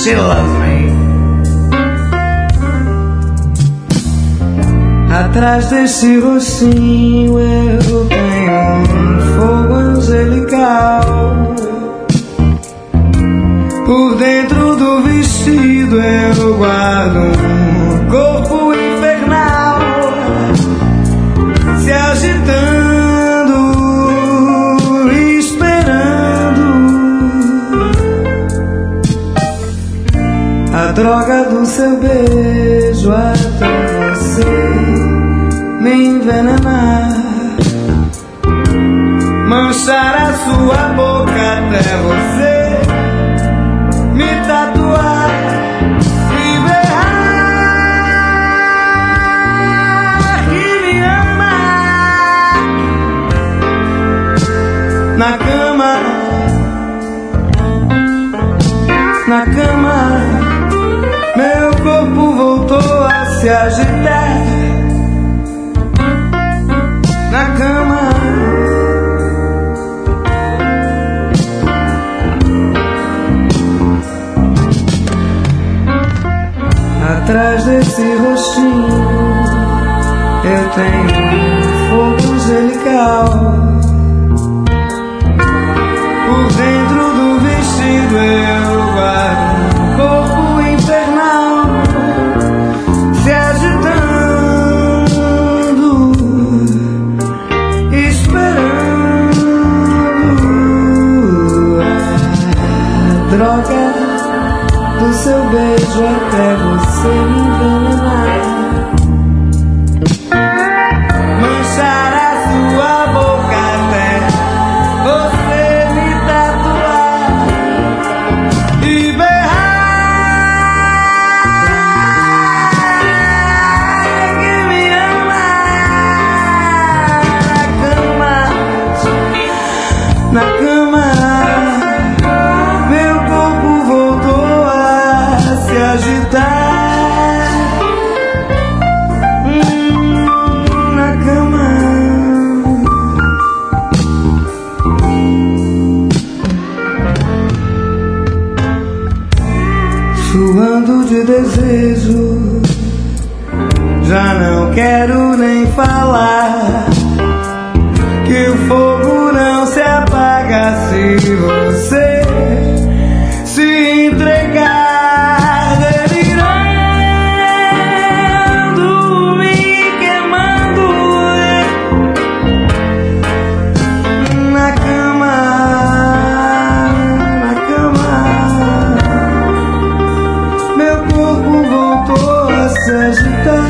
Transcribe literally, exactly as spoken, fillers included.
She loves me. Atrás desse rostinho eu tenho um fogo angelical. Por dentro do vestido eu guardo um corpo infernal, se agitando, esperando a droga do seu beijo até você me envenenar, manchar a sua boca até você me tatuar e berrar que me ama na cama, na cama. Meu corpo voltou a se agitar na cama. Atrás desse rostinho eu tenho um fogo angelical. Por dentro do vestido eu guardo um corpo infernal, se agitando, esperando a droga do seu beijo até você me envenenar, manchar a sua boca até você me tatuar e berrar que me ama na cama, na cama. Meu corpo voltou a se agitar hum, na cama. Suando de desejo, já não quero nem falar, que o fogo não se apaga se você se entregar, delirando, me queimando na cama, na cama. Meu corpo voltou a se agitar